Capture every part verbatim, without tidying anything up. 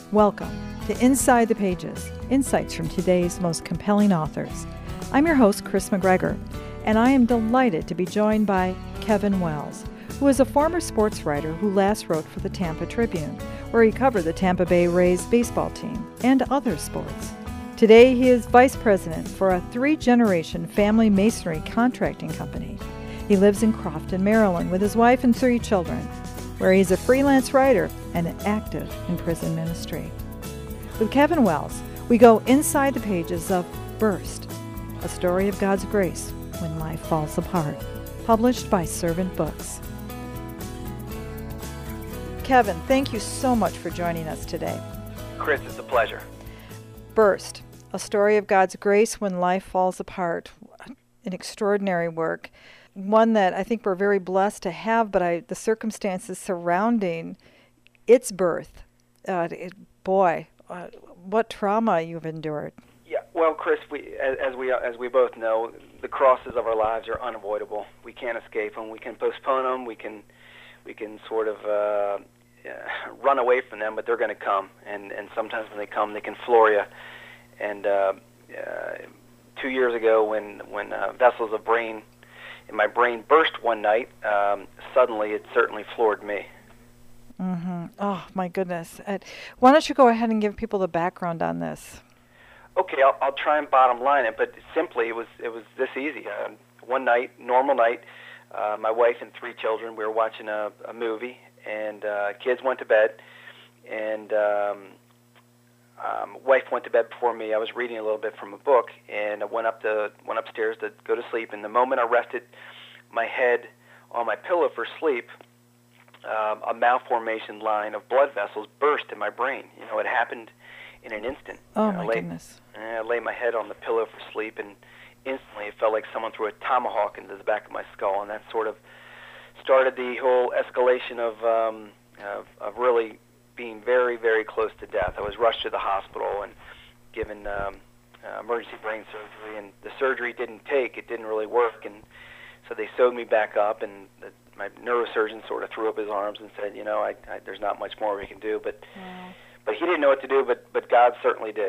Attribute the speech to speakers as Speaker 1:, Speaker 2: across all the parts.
Speaker 1: Welcome to Inside the Pages, insights from today's most compelling authors. I'm your host, Chris McGregor, and I am delighted to be joined by Kevin Wells, who is a former sports writer who last wrote for the Tampa Tribune, where he covered the Tampa Bay Rays baseball team and other sports. Today, he is vice president for a three-generation family masonry contracting company. He lives in Crofton, Maryland, with his wife and three children, where he is a freelance writer and active in prison ministry. With Kevin Wells, we go inside the pages of Burst, a story of God's grace when life falls apart, published by Servant Books. Kevin, thank you so much for joining us today.
Speaker 2: Chris, it's a pleasure.
Speaker 1: Burst, a story of God's grace when life falls apart. An extraordinary work. One that I think we're very blessed to have, but I, the circumstances surrounding its birth, uh, it, boy, uh, what trauma you've endured.
Speaker 2: Yeah, well, Chris, we, as, as we as we both know, the crosses of our lives are unavoidable. We can't escape them. We can postpone them. We can we can sort of uh, uh, run away from them, but they're going to come. And and sometimes when they come, they can floor you. And uh, uh, two years ago, when when uh, vessels of brain in my brain burst one night, um, suddenly it certainly floored me.
Speaker 1: Mm-hmm. Oh, my goodness. Uh, why don't you go ahead and give people the background on this?
Speaker 2: Okay, I'll, I'll try and bottom line it, but simply it was it was this easy. Uh, one night, normal night, uh, my wife and three children, we were watching a, a movie, and uh, kids went to bed, and um, um, wife went to bed before me. I was reading a little bit from a book, and I went up to went upstairs to go to sleep. And the moment I rested my head on my pillow for sleep, um, a malformation line of blood vessels burst in my brain. You know, it happened in an instant.
Speaker 1: Oh,
Speaker 2: you know,
Speaker 1: my
Speaker 2: I lay,
Speaker 1: goodness.
Speaker 2: I lay my head on the pillow for sleep, and instantly it felt like someone threw a tomahawk into the back of my skull, and that sort of started the whole escalation of um, of, of really being very, very close to death. I was rushed to the hospital and given um, uh, emergency brain surgery, and the surgery didn't take. It didn't really work, and so they sewed me back up, and the, my neurosurgeon sort of threw up his arms and said, you know, I, I, there's not much more we can do, but
Speaker 1: Wow.
Speaker 2: but he didn't know what to do, but, but God certainly did.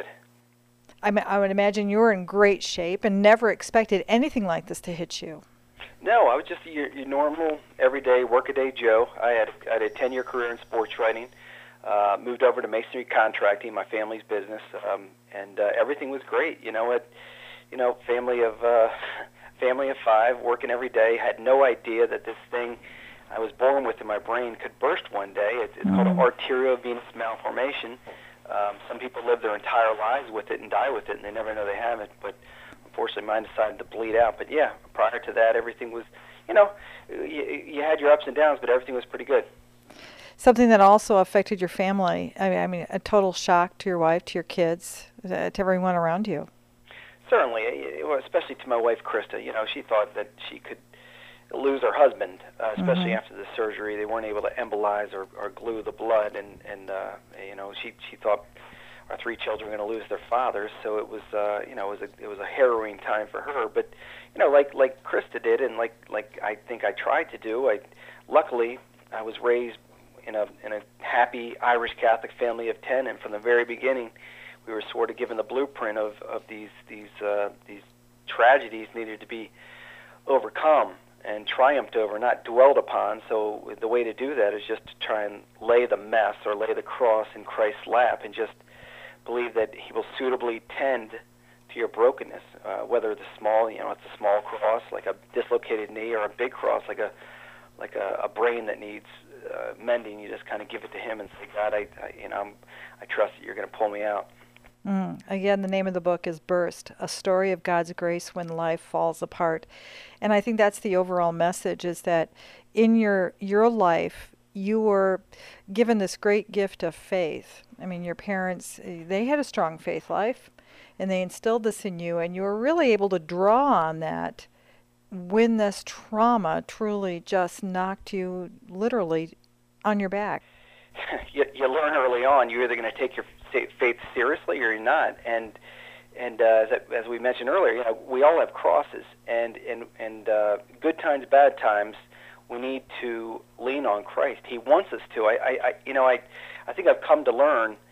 Speaker 1: I, mean, I would imagine you were in great shape and never expected anything like this to hit you.
Speaker 2: No, I was just your, your normal, everyday, workaday Joe. I had, I had a ten-year career in sports writing. Uh, moved over to masonry contracting, my family's business, um, and uh, everything was great. You know, it, you know, family of uh, family of five, working every day. Had no idea that this thing I was born with in my brain could burst one day. It's, it's mm-hmm. called arteriovenous malformation. Um, some people live their entire lives with it and die with it, and they never know they have it. But unfortunately, mine decided to bleed out. But yeah, prior to that, everything was, you know, you, you had your ups and downs, but everything was pretty good.
Speaker 1: Something that also affected your family. I mean, I mean, a total shock to your wife, to your kids, to everyone around you.
Speaker 2: Certainly, especially to my wife, Krista. You know, she thought that she could lose her husband, uh, especially mm-hmm. after the surgery. They weren't able to embolize or, or glue the blood, and and uh, you know, she she thought our three children were going to lose their fathers. So it was, uh, you know, it was a it was a harrowing time for her. But you know, like like Krista did, and like like I think I tried to do. I luckily I was raised in a in a happy Irish Catholic family of ten, and from the very beginning, we were sort of given the blueprint of of these these uh, these tragedies needed to be overcome and triumphed over, not dwelled upon. So the way to do that is just to try and lay the mess or lay the cross in Christ's lap, and just believe that He will suitably tend to your brokenness, uh, whether it's a small, you know, it's a small cross like a dislocated knee, or a big cross like a like a, a brain that needs uh, mending. You just kind of give it to Him and say, God, I, I you know, I'm, I trust that you're going to pull me out.
Speaker 1: Mm. Again, the name of the book is Burst, a story of God's grace when life falls apart. And I think that's the overall message, is that in your your life, you were given this great gift of faith. I mean, your parents, they had a strong faith life, and they instilled this in you, and you were really able to draw on that when this trauma truly just knocked you literally on your back.
Speaker 2: you, you learn early on, you're either going to take your faith seriously or you're not. And and uh, as, as we mentioned earlier, you know, we all have crosses, and and and uh, good times, bad times, we need to lean on Christ. He wants us to. I, I, I you know, I, I think I've come to learn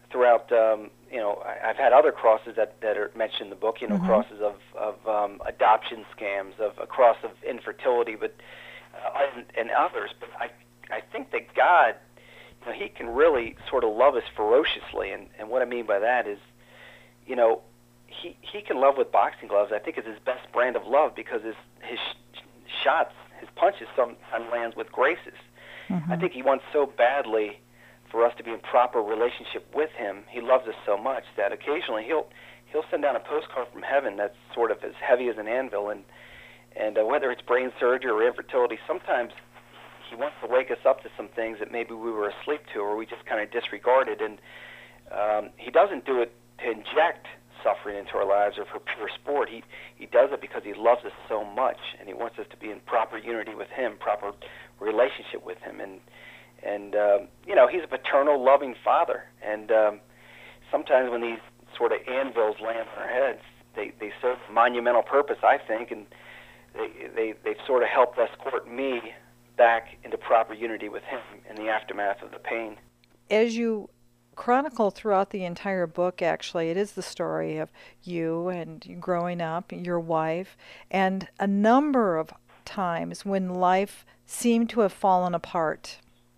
Speaker 2: throughout, um, you know, I, I've had other crosses that, that are mentioned in the book, you know,
Speaker 1: mm-hmm.
Speaker 2: crosses of, of um, adoption scams, of a cross of infertility, but uh, and, and others. But I, I think that God, you know, he can really sort of love us ferociously. And, and what I mean by that is, you know, he, he can love with boxing gloves. I think it's his best brand of love because his, his sh- shots, his punches sometimes lands with graces. Mm-hmm. I think he wants so badly for us to be in proper relationship with him. He loves us so much that occasionally he'll he'll send down a postcard from heaven that's sort of as heavy as an anvil, and and uh, whether it's brain surgery or infertility, sometimes he wants to wake us up to some things that maybe we were asleep to or we just kind of disregarded. And um, he doesn't do it to inject suffering into our lives or for pure sport. He he does it because he loves us so much, and he wants us to be in proper unity with him, proper relationship with him. And and um, you know, he's a paternal, loving father. And um, sometimes when these sort of anvils land on our heads, they they serve a monumental purpose, I think, and they they they've sort of helped escort me back into proper unity with him in the aftermath of the pain.
Speaker 1: As you chronicle throughout the entire book, actually, it is the story of you and growing up, your wife, and a number of times when life seemed to have fallen apart.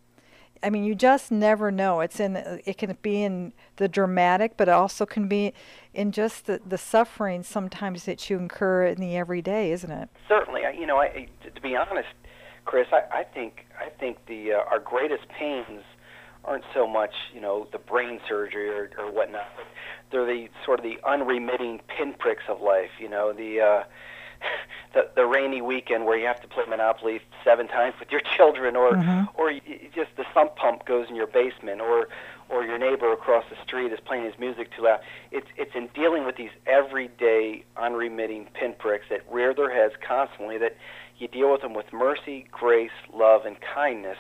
Speaker 1: I mean, you just never know. It's in it can be in the dramatic, but it also can be in just the, the suffering sometimes that you incur in the everyday, isn't it?
Speaker 2: Certainly. You know, I, to be honest, Chris, I, I think I think the uh, our greatest pains aren't so much, you know, the brain surgery or, or whatnot, but they're the sort of the unremitting pinpricks of life, you know, the, uh, the the rainy weekend where you have to play Monopoly seven times with your children, or mm-hmm. or you, just the sump pump goes in your basement, or or your neighbor across the street is playing his music too loud. It's it's in dealing with these everyday unremitting pinpricks that rear their heads constantly that you deal with them with mercy, grace, love, and kindness.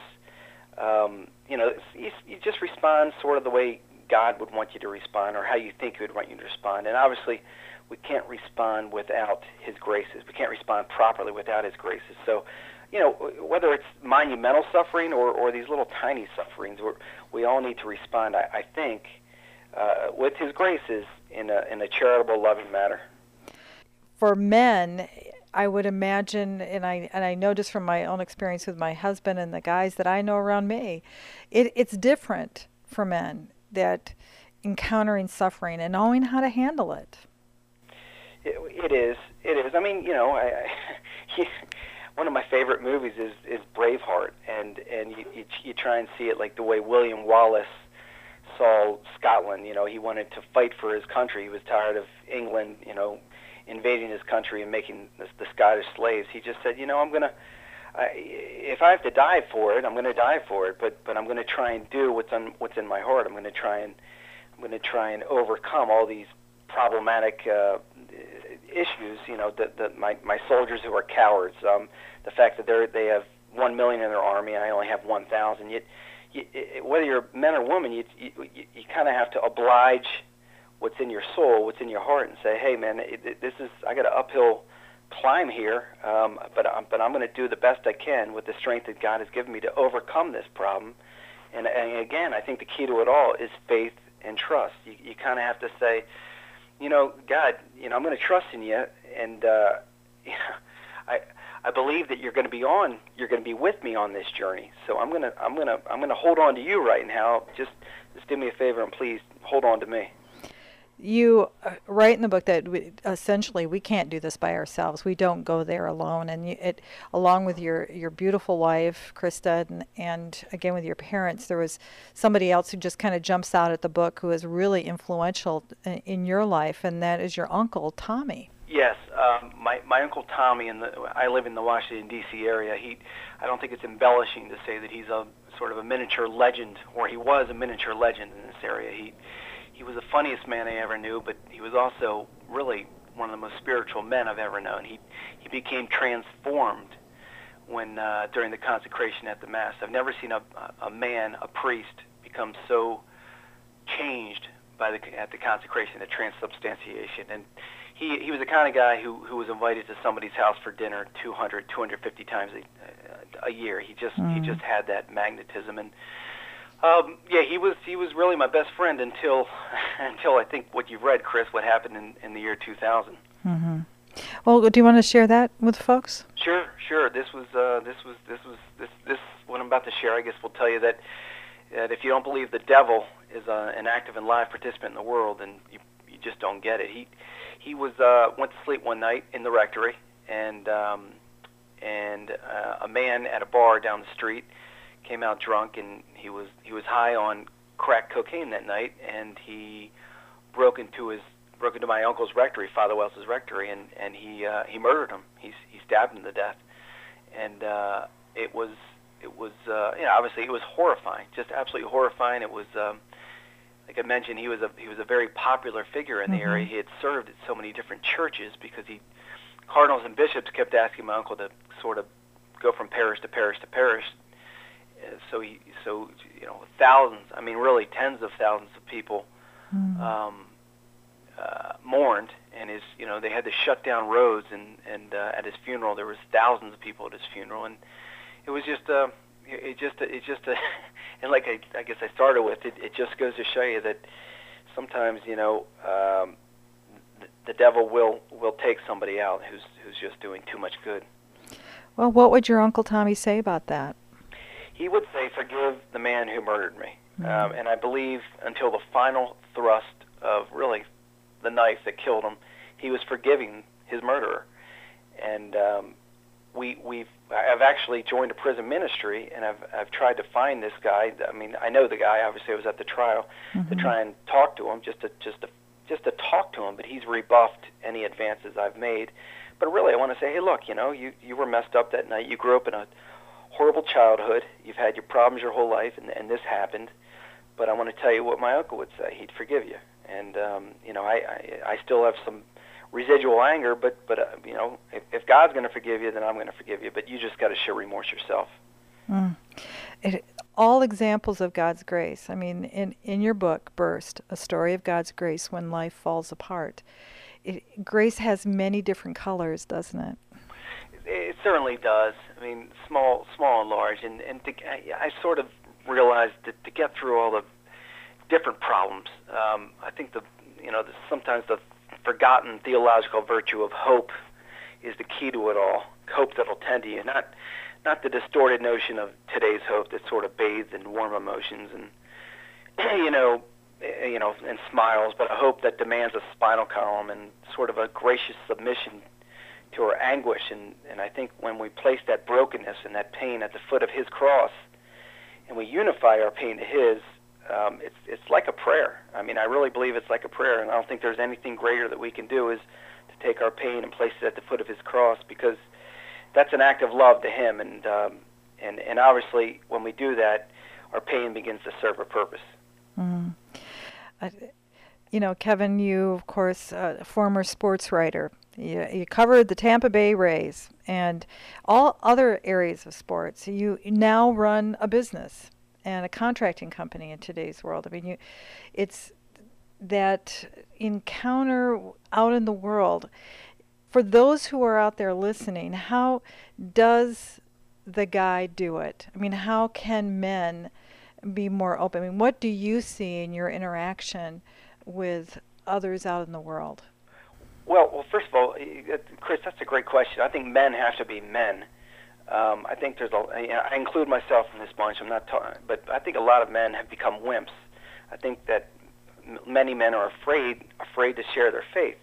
Speaker 2: Um, you know, you, you just respond sort of the way God would want you to respond, or how you think He would want you to respond. And obviously, we can't respond without His graces. We can't respond properly without His graces. So, you know, whether it's monumental suffering or, or these little tiny sufferings, we're, we all need to respond, I, I think, uh, with His graces in a, in a charitable, loving manner.
Speaker 1: For men, I would imagine, and I and I know just from my own experience with my husband and the guys that I know around me, it, it's different for men, that encountering suffering and knowing how to handle it.
Speaker 2: It, it is. It is. I mean, you know, I, I, one of my favorite movies is, is Braveheart, and and you, you you try and see it like the way William Wallace saw Scotland. You know, he wanted to fight for his country. He was tired of England, you know, invading his country and making the, the Scottish slaves. He just said, you know, I'm gonna, I, if I have to die for it, I'm gonna die for it. But but I'm gonna try and do what's on what's in my heart. I'm gonna try and I'm gonna try and overcome all these problematic uh, issues. You know, that the, my my soldiers who are cowards. Um, the fact that they they have one million in their army and I only have one thousand. You, you, whether you're men or women, you you, you, you kind of have to oblige what's in your soul, what's in your heart, and say, hey, man, it, it, this is, I got an uphill climb here, um, but, I'm, but I'm going to do the best I can with the strength that God has given me to overcome this problem. And, and again, I think the key to it all is faith and trust. You, you kind of have to say, you know, God, you know, I'm going to trust in you, and uh, you know, I I believe that you're going to be on, you're going to be with me on this journey. So I'm going to I'm going to I'm going to hold on to you right now. Just just do me a favor and please hold on to me.
Speaker 1: You uh, write in the book that we, essentially we can't do this by ourselves. We don't go there alone. And you, it, along with your, your beautiful wife, Krista, and, and again with your parents, there was somebody else who just kind of jumps out at the book who is really influential in, in your life, and that is your uncle, Tommy.
Speaker 2: Yes, um, my my uncle Tommy. In the I live in the Washington D C area. He, I don't think it's embellishing to say that he's a sort of a miniature legend, or he was a miniature legend in this area. He. He was the funniest man I ever knew, but he was also really one of the most spiritual men I've ever known. He he became transformed when uh, during the consecration at the Mass. I've never seen a a man, a priest, become so changed by the at the consecration, the transubstantiation. And he he was the kind of guy who who was invited to somebody's house for dinner two hundred, two hundred fifty times a, a year. He just mm. he just had that magnetism. And Um, yeah, he was he was really my best friend until until I think what you've read, Chris, what happened in, in the year two thousand.
Speaker 1: Mm-hmm. Well, do you want to share that with folks?
Speaker 2: Sure, sure. This was uh, this was this was this this what I'm about to share. I guess will tell you that that if you don't believe the devil is uh, an active and live participant in the world, then you you just don't get it. He he was uh, went to sleep one night in the rectory, and um, and uh, a man at a bar down the street came out drunk, and he was he was high on crack cocaine that night, and he broke into his broke into my uncle's rectory, Father Wells's rectory, and and he uh, he murdered him. He he stabbed him to death, and uh, it was it was uh, you know obviously it was horrifying, just absolutely horrifying. It was um, like I mentioned, he was a he was a very popular figure in the mm-hmm. area. He had served at so many different churches because he cardinals and bishops kept asking my uncle to sort of go from parish to parish to parish. So he, so you know, thousands. I mean, really, tens of thousands of people mm. um, uh, mourned, and his, you know, they had to shut down roads. And and uh, at his funeral, there was thousands of people at his funeral, and it was just, uh, it just, it just, uh, and like I, I guess I started with, it, it just goes to show you that sometimes, you know, um, the, the devil will will take somebody out who's who's just doing too much good.
Speaker 1: Well, what would your Uncle Tommy say about that?
Speaker 2: He would say, forgive the man who murdered me. Mm-hmm. Um, and I believe until the final thrust of really the knife that killed him, he was forgiving his murderer. And um, we, we've, I've actually joined a prison ministry, and I've, I've tried to find this guy. I mean, I know the guy. Obviously, I was at the trial mm-hmm. to try and talk to him, just to, just to, just to talk to him. But he's rebuffed any advances I've made. But really, I want to say, hey, look, you know, you, you were messed up that night. You grew up in a horrible childhood. You've had your problems your whole life, and, and this happened. But I want to tell you what my uncle would say. He'd forgive you. And, um, you know, I, I, I still have some residual anger, but, but uh, you know, if, if God's going to forgive you, then I'm going to forgive you. But you just got to show remorse yourself.
Speaker 1: Mm. It, all examples of God's grace. I mean, in, in your book, Burst, A Story of God's Grace When Life Falls Apart, it, grace has many different colors, doesn't it?
Speaker 2: It certainly does. I mean, small, small and large, and and to, I, I sort of realized that to get through all the different problems, um, I think the you know the, sometimes the forgotten theological virtue of hope is the key to it all. Hope that'll tend to you, not not the distorted notion of today's hope that's sort of bathed in warm emotions and you know you know and smiles, but a hope that demands a spinal column and sort of a gracious submission to our anguish. And, and I think when we place that brokenness and that pain at the foot of his cross, and we unify our pain to his, um, it's it's like a prayer. I mean, I really believe it's like a prayer, and I don't think there's anything greater that we can do is to take our pain and place it at the foot of his cross, because that's an act of love to him. And um, and and obviously, when we do that, our pain begins to serve a purpose.
Speaker 1: Mm. Uh, you know, Kevin, you, of course, uh, a former sports writer. You, you covered the Tampa Bay Rays and all other areas of sports. You now run a business and a contracting company in today's world. I mean, you, it's that encounter out in the world. For those who are out there listening, how does the guy do it? I mean, how can men be more open? I mean, what do you see in your interaction with others out in the world?
Speaker 2: Well, well, first of all, Chris, that's a great question. I think men have to be men. Um, I think there's a. You know, I include myself in this bunch. I'm not talking, but I think a lot of men have become wimps. I think that m- many men are afraid, afraid to share their faith.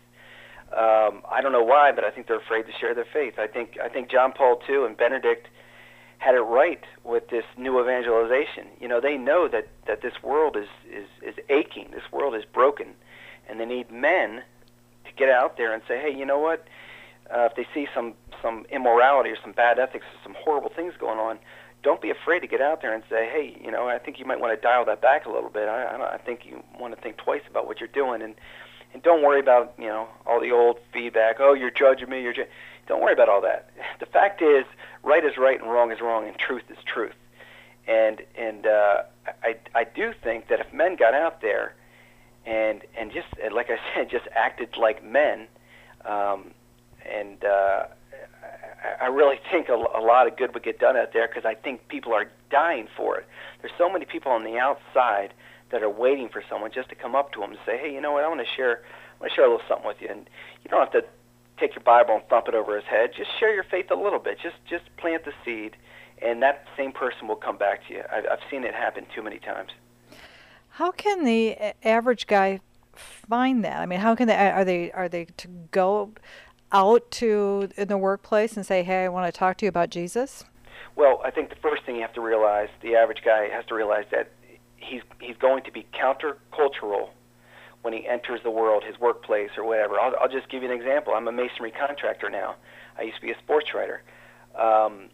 Speaker 2: Um, I don't know why, but I think they're afraid to share their faith. I think I think John Paul the Second and Benedict had it right with this new evangelization. You know, they know that, that this world is, is, is aching. This world is broken, and they need men to get out there and say, hey, you know what? Uh, if they see some, some immorality or some bad ethics or some horrible things going on, don't be afraid to get out there and say, hey, you know, I think you might want to dial that back a little bit. I, I, I think you want to think twice about what you're doing, and and don't worry about, you know, all the old feedback. Oh, you're judging me. You're ju-. Don't worry about all that. The fact is, right is right and wrong is wrong, and truth is truth. And and uh, I I do think that if men got out there and and just like I said, just acted like men, um, and uh, I really think a, a lot of good would get done out there, because I think people are dying for it. There's so many people on the outside that are waiting for someone just to come up to them and say, hey, you know what, I want to share, I want to share a little something with you. And you don't have to take your Bible and thump it over his head. Just share your faith a little bit. Just just plant the seed, and that same person will come back to you. I've, I've seen it happen too many times.
Speaker 1: How can the average guy find that? I mean, how can they, are they, are they to go out to in the workplace and say, hey, I want to talk to you about Jesus?
Speaker 2: Well, I think the first thing you have to realize, the average guy has to realize that he's he's going to be countercultural when he enters the world, his workplace or whatever. I'll, I'll just give you an example. I'm a masonry contractor now. I used to be a sports writer. Um,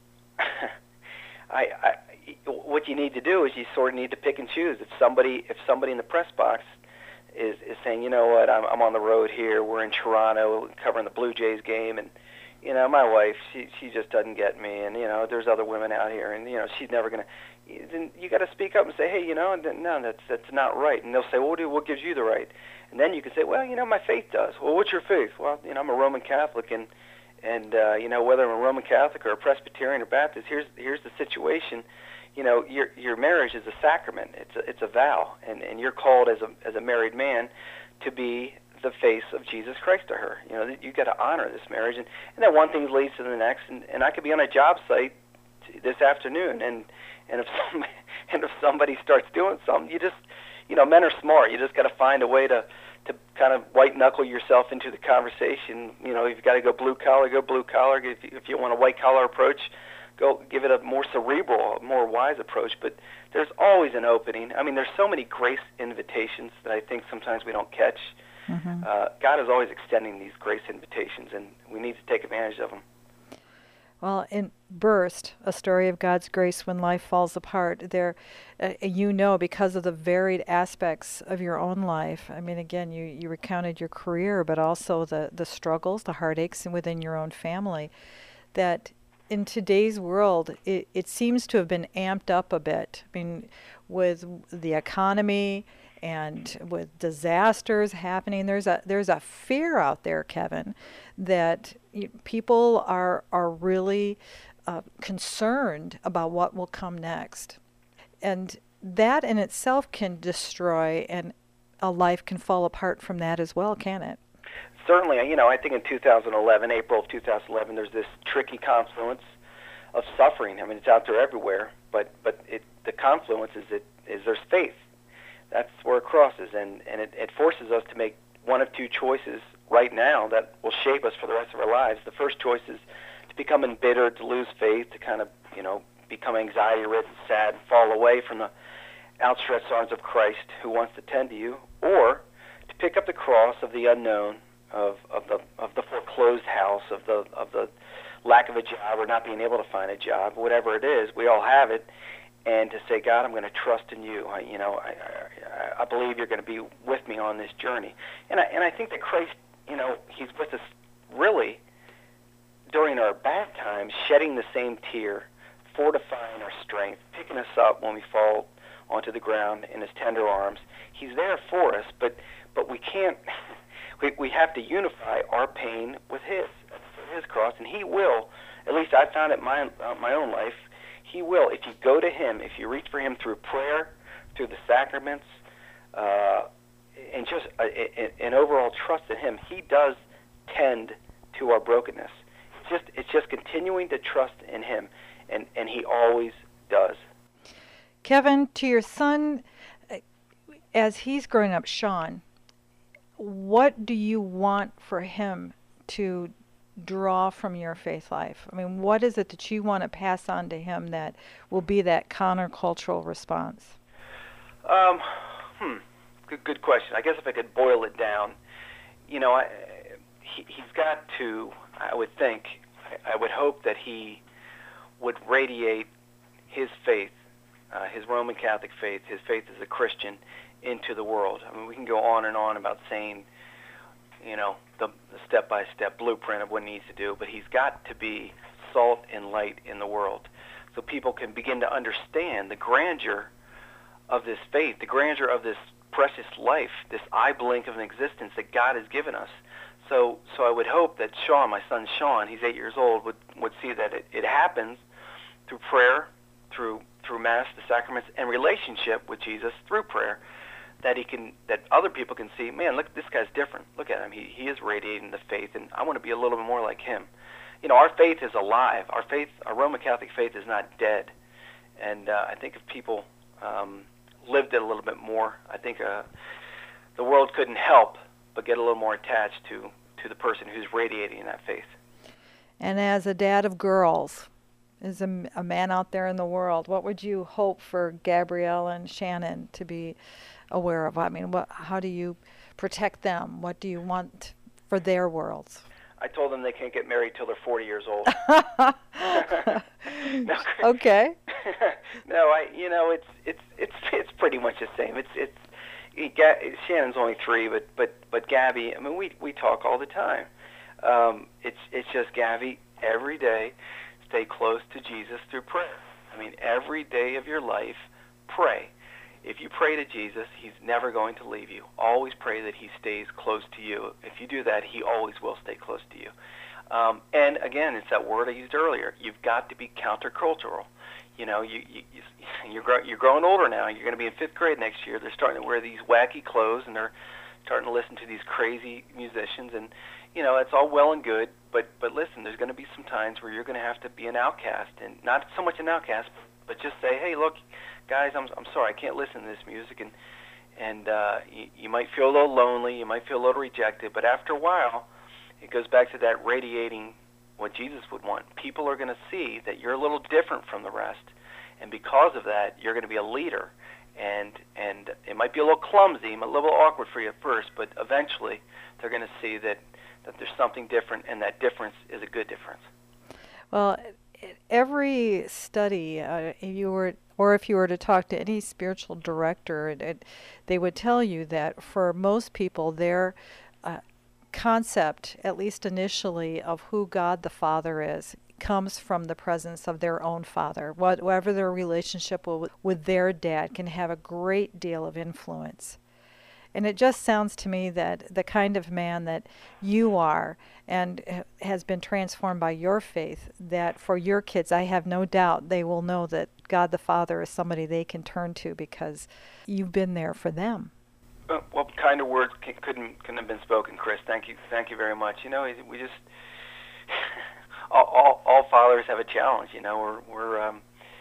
Speaker 2: I, I, what you need to do is you sort of need to pick and choose. If somebody, if somebody in the press box is, is saying, you know what, I'm, I'm on the road here, we're in Toronto covering the Blue Jays game, and you know, my wife, she she just doesn't get me, and you know, there's other women out here, and you know, she's never gonna. Then you got to speak up and say, hey, you know, no, that's that's not right. And they'll say, well, what, do, what gives you the right? And then you can say, well, you know, my faith does. Well, what's your faith? Well, you know, I'm a Roman Catholic, and and uh, you know, whether I'm a Roman Catholic or a Presbyterian or Baptist, here's here's the situation. You know, your your marriage is a sacrament. It's a, it's a vow, and and you're called as a as a married man to be the face of Jesus Christ to her. You know, you got to honor this marriage, and and then one thing leads to the next, and and I could be on a job site this afternoon, and and if somebody and if somebody starts doing something, you just, you know, men are smart. You just got to find a way to to kind of white knuckle yourself into the conversation. You know, if you've got to go blue collar, go blue collar. If you, if you want a white collar approach, go give it a more cerebral, more wise approach. But there's always an opening. I mean, there's so many grace invitations that I think sometimes we don't catch. Mm-hmm. Uh, God is always extending these grace invitations, and we need to take advantage of them.
Speaker 1: Well, in Burst, A Story of God's Grace When Life Falls Apart, there, uh, you know, because of the varied aspects of your own life, I mean, again, you, you recounted your career, but also the, the struggles, the heartaches within your own family, that in today's world, it, it seems to have been amped up a bit. I mean, with the economy and with disasters happening, there's a there's a fear out there, Kevin, that you, people are are really uh, concerned about what will come next, and that in itself can destroy, and a life can fall apart from that as well, can it?
Speaker 2: Certainly. You know, I think in two thousand eleven, April of two thousand eleven, there's this tricky confluence of suffering. I mean, it's out there everywhere, but but it, the confluence is it is there's faith. That's where it crosses, and, and it, it forces us to make one of two choices right now that will shape us for the rest of our lives. The first choice is to become embittered, to lose faith, to kind of, you know, become anxiety-ridden, sad, fall away from the outstretched arms of Christ who wants to tend to you, or to pick up the cross of the unknown, of, of the of the foreclosed house, of the of the lack of a job or not being able to find a job, whatever it is. We all have it. And to say, God, I'm going to trust in you. I, you know, I, I, I believe you're going to be with me on this journey. And I, and I think that Christ, you know, he's with us really during our bad times, shedding the same tear, fortifying our strength, picking us up when we fall onto the ground in his tender arms. He's there for us, but but we can't, we, we have to unify our pain with his, his cross, and he will, at least I found it in my, uh, my own life, he will, if you go to him, if you reach for him through prayer, through the sacraments, uh, and just uh, an overall trust in him, he does tend to our brokenness. It's just, it's just continuing to trust in him, and, and he always does.
Speaker 1: Kevin, to your son, as he's growing up, Sean, what do you want for him to draw from your faith life? I mean, what is it that you want to pass on to him that will be that countercultural response?
Speaker 2: Um, hmm, good, good question. I guess if I could boil it down, you know, I, he, he's got to, I would think, I, I would hope that he would radiate his faith, uh, his Roman Catholic faith, his faith as a Christian, into the world. I mean, we can go on and on about saying, you know, the, the step-by-step blueprint of what he needs to do, but he's got to be salt and light in the world so people can begin to understand the grandeur of this faith, the grandeur of this precious life, this eye blink of an existence that God has given us, So so I would hope that Sean, my son Sean, he's eight years old, would, would see that it, it happens through prayer, through through Mass, the sacraments, and relationship with Jesus through prayer, that he can that other people can see, man, look, this guy's different. Look at him. He he is radiating the faith, and I want to be a little bit more like him. You know, our faith is alive. Our faith, our Roman Catholic faith, is not dead. And uh, I think if people um, lived it a little bit more, I think uh, the world couldn't help but get a little more attached to, to the person who's radiating that faith.
Speaker 1: And as a dad of girls, as a, a man out there in the world, what would you hope for Gabrielle and Shannon to be aware of? I mean, what, how do you protect them? What do you want for their worlds?
Speaker 2: I told them they can't get married till they're forty years old.
Speaker 1: no. Okay.
Speaker 2: No, I. You know, it's it's it's it's pretty much the same. It's it's. It, Shannon's only three, but but but Gabby. I mean, we we talk all the time. Um, it's it's just Gabby. Every day, stay close to Jesus through prayer. I mean, every day of your life, pray. If you pray to Jesus, he's never going to leave you. Always pray that he stays close to you. If you do that, he always will stay close to you. Um, and again, it's that word I used earlier. You've got to be countercultural. You know, you, you, you're, grow, you're growing older now. You're going to be in fifth grade next year. They're starting to wear these wacky clothes, and they're starting to listen to these crazy musicians. And, you know, it's all well and good. But, but listen, there's going to be some times where you're going to have to be an outcast. And not so much an outcast, but just say, hey, look, guys, I'm I'm sorry, I can't listen to this music, and and uh, you, you might feel a little lonely, you might feel a little rejected, but after a while, it goes back to that radiating what Jesus would want. People are going to see that you're a little different from the rest, and because of that, you're going to be a leader, and and it might be a little clumsy, a little awkward for you at first, but eventually, they're going to see that that there's something different, and that difference is a good difference.
Speaker 1: Well, every study, uh, you were, or if you were to talk to any spiritual director, it, it, they would tell you that for most people, their uh, concept, at least initially, of who God the Father is, comes from the presence of their own father. What, whatever their relationship with, with their dad can have a great deal of influence. And it just sounds to me that the kind of man that you are and has been transformed by your faith, that for your kids, I have no doubt they will know that God the Father is somebody they can turn to because you've been there for them.
Speaker 2: Uh, well, kinder words couldn't couldn't have been spoken, Chris. Thank you, thank you very much. You know, we just all, all all fathers have a challenge. You know, we're we're um,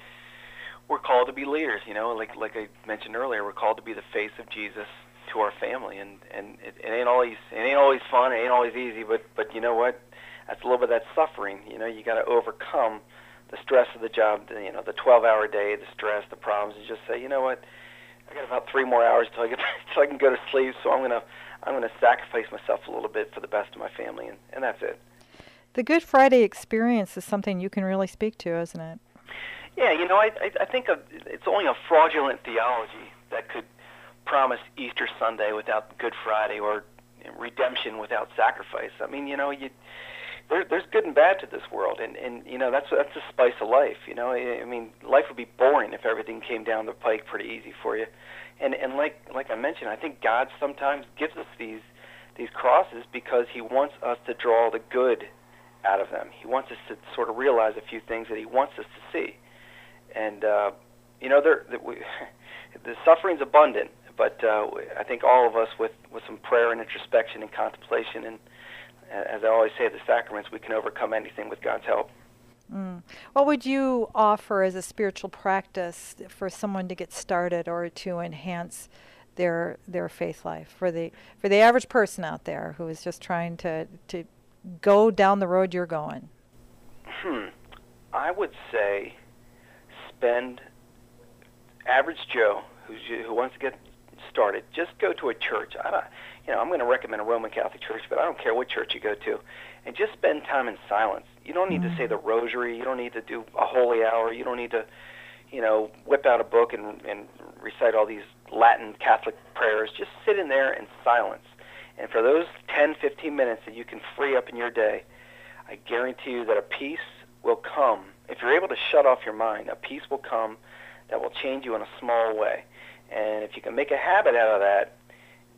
Speaker 2: we're called to be leaders. You know, like like I mentioned earlier, we're called to be the face of Jesus to our family, and and it, it ain't always it ain't always fun, it ain't always easy, but but you know what, that's a little bit of that suffering. You know, you got to overcome the stress of the job, the, you know, the twelve hour day, the stress, the problems, and just say, you know what, I got about three more hours till I get till I can go to sleep, so I'm gonna I'm gonna sacrifice myself a little bit for the best of my family, and, and that's it.
Speaker 1: The Good Friday experience is something you can really speak to, isn't it?
Speaker 2: Yeah, you know, I I, I think of, it's only a fraudulent theology that could promise Easter Sunday without Good Friday, or redemption without sacrifice. I mean, you know, you there, there's good and bad to this world, and, and you know, that's that's the spice of life. You know, I, I mean, life would be boring if everything came down the pike pretty easy for you. And and like like I mentioned, I think God sometimes gives us these these crosses because He wants us to draw the good out of them. He wants us to sort of realize a few things that He wants us to see. And uh, you know, there we, the suffering's abundant. But uh, I think all of us, with, with some prayer and introspection and contemplation, and as I always say, the sacraments, we can overcome anything with God's help.
Speaker 1: Mm. What would you offer as a spiritual practice for someone to get started or to enhance their their faith life, for the for the average person out there who is just trying to to go down the road you're going?
Speaker 2: Hmm. I would say spend average Joe who's who wants to get started, just go to a church. I don't, you know, I'm going to recommend a Roman Catholic church, but I don't care what church you go to, and just spend time in silence. You don't need mm-hmm. to say the rosary. You don't need to do a holy hour. You don't need to, you know, whip out a book and, and recite all these Latin Catholic prayers. Just sit in there in silence. And for those ten, fifteen minutes that you can free up in your day, I guarantee you that a peace will come. If you're able to shut off your mind, a peace will come that will change you in a small way. And if you can make a habit out of that,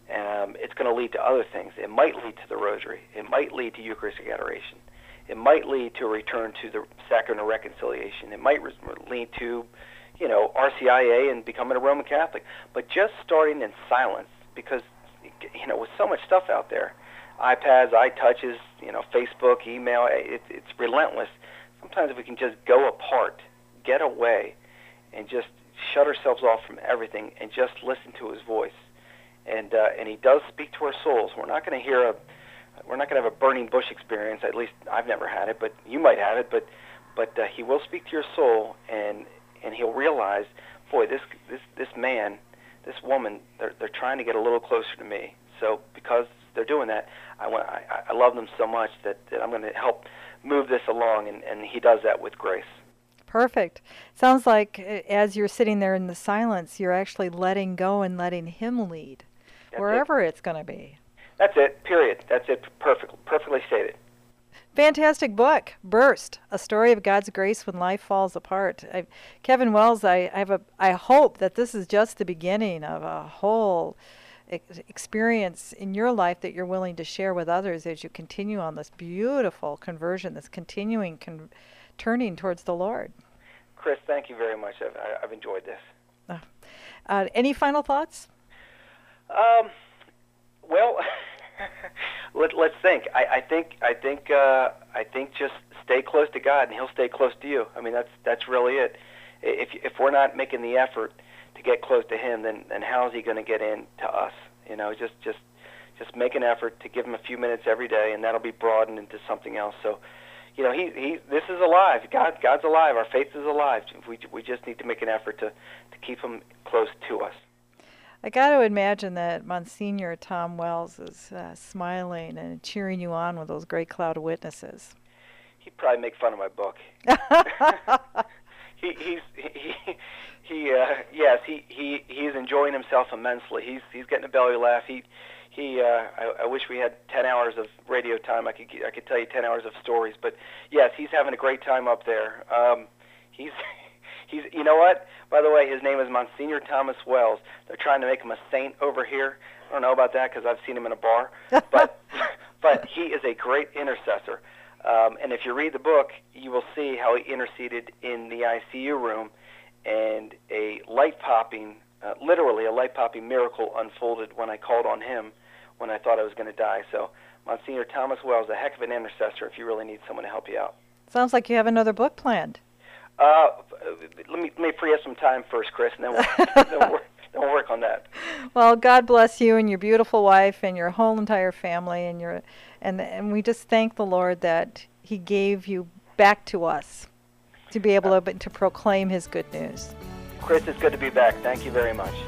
Speaker 2: Um, it's going to lead to other things. It might lead to the rosary. It might lead to Eucharistic adoration. It might lead to a return to the sacrament of reconciliation. It might re- lead to, you know, R C I A and becoming a Roman Catholic. But just starting in silence, because, you know, with so much stuff out there, iPads, iTouches, you know, Facebook, email, it, it's relentless. Sometimes if we can just go apart, get away, and just shut ourselves off from everything and just listen to his voice. And uh, and he does speak to our souls. We're not going to hear a, we're not going to have a burning bush experience. At least I've never had it, but you might have it. But but uh, he will speak to your soul, and and he'll realize, boy, this this this man, this woman, they're they're trying to get a little closer to me. So because they're doing that, I want I, I love them so much that, that I'm going to help move this along, and, and he does that with grace.
Speaker 1: Perfect. Sounds like as you're sitting there in the silence, you're actually letting go and letting him lead. That's wherever it. It's going to be.
Speaker 2: That's it, period. That's it, perfect, perfectly stated.
Speaker 1: Fantastic book, Burst, A Story of God's Grace When Life Falls Apart. I, Kevin Wells, I, I have a, I hope that this is just the beginning of a whole ex- experience in your life that you're willing to share with others as you continue on this beautiful conversion, this continuing con- turning towards the Lord.
Speaker 2: Chris, thank you very much. I've, I've enjoyed this.
Speaker 1: Uh, uh, any final thoughts?
Speaker 2: Um, well, let, let's think. I, I think I think uh, I think just stay close to God, and He'll stay close to you. I mean, that's that's really it. If if we're not making the effort to get close to Him, then then how is He going to get in to us? You know, just just just make an effort to give Him a few minutes every day, and that'll be broadened into something else. So, you know, he he this is alive. God God's alive. Our faith is alive. We we just need to make an effort to to keep Him close to us.
Speaker 1: I got to imagine that Monsignor Tom Wells is uh, smiling and cheering you on with those great cloud of witnesses.
Speaker 2: He'd probably make fun of my book. he he's he he uh, yes he he he's enjoying himself immensely. He's he's getting a belly laugh. He he uh, I, I wish we had ten hours of radio time. I could I could tell you ten hours of stories. But yes, he's having a great time up there. Um, he's. He's, you know what? By the way, his name is Monsignor Thomas Wells. They're trying to make him a saint over here. I don't know about that because I've seen him in a bar. But but he is a great intercessor. Um, and if you read the book, you will see how he interceded in the I C U room, and a light-popping, uh, literally a light-popping miracle unfolded when I called on him when I thought I was going to die. So Monsignor Thomas Wells, a heck of an intercessor if you really need someone to help you out.
Speaker 1: Sounds like you have another book planned.
Speaker 2: Uh, let me let me free up some time first, Chris, and then we'll, then we'll, work, then we'll work on that.
Speaker 1: Well, God bless you and your beautiful wife and your whole entire family, and your and and we just thank the Lord that He gave you back to us to be able to to proclaim His good news.
Speaker 2: Chris, it's good to be back. Thank you very much.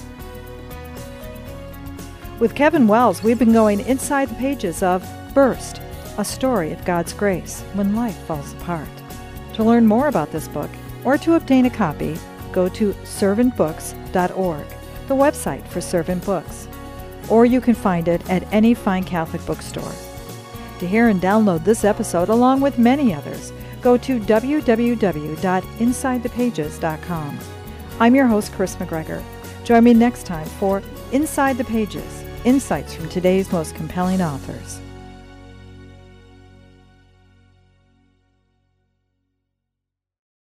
Speaker 1: With Kevin Wells, we've been going inside the pages of Burst, A Story of God's Grace When Life Falls Apart. To learn more about this book, or to obtain a copy, go to servant books dot org, the website for Servant Books, or you can find it at any fine Catholic bookstore. To hear and download this episode, along with many others, go to w w w dot inside the pages dot com. I'm your host, Chris McGregor. Join me next time for Inside the Pages, insights from today's most compelling authors.